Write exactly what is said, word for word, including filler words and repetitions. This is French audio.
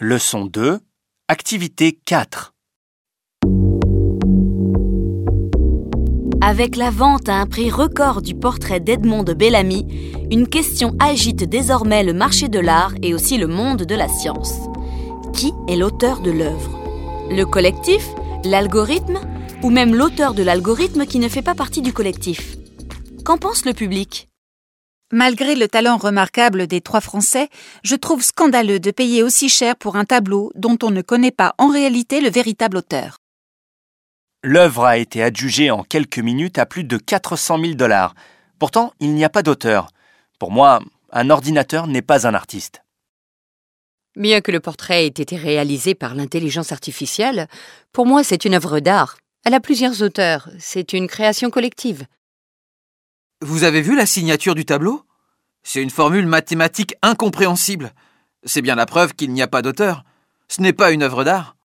Leçon deux, activité quatre. Avec la vente à un prix record du portrait d'Edmond de Bellamy, une question agite désormais le marché de l'art et aussi le monde de la science. Qui est l'auteur de l'œuvre ? Le collectif ? L'algorithme ? Ou même l'auteur de l'algorithme qui ne fait pas partie du collectif ? Qu'en pense le public ? Malgré le talent remarquable des trois Français, je trouve scandaleux de payer aussi cher pour un tableau dont on ne connaît pas en réalité le véritable auteur. L'œuvre a été adjugée en quelques minutes à plus de quatre cent mille dollars. Pourtant, il n'y a pas d'auteur. Pour moi, un ordinateur n'est pas un artiste. Bien que le portrait ait été réalisé par l'intelligence artificielle, pour moi c'est une œuvre d'art. Elle a plusieurs auteurs, c'est une création collective. Vous avez vu la signature du tableau ? C'est une formule mathématique incompréhensible. C'est bien la preuve qu'il n'y a pas d'auteur. Ce n'est pas une œuvre d'art.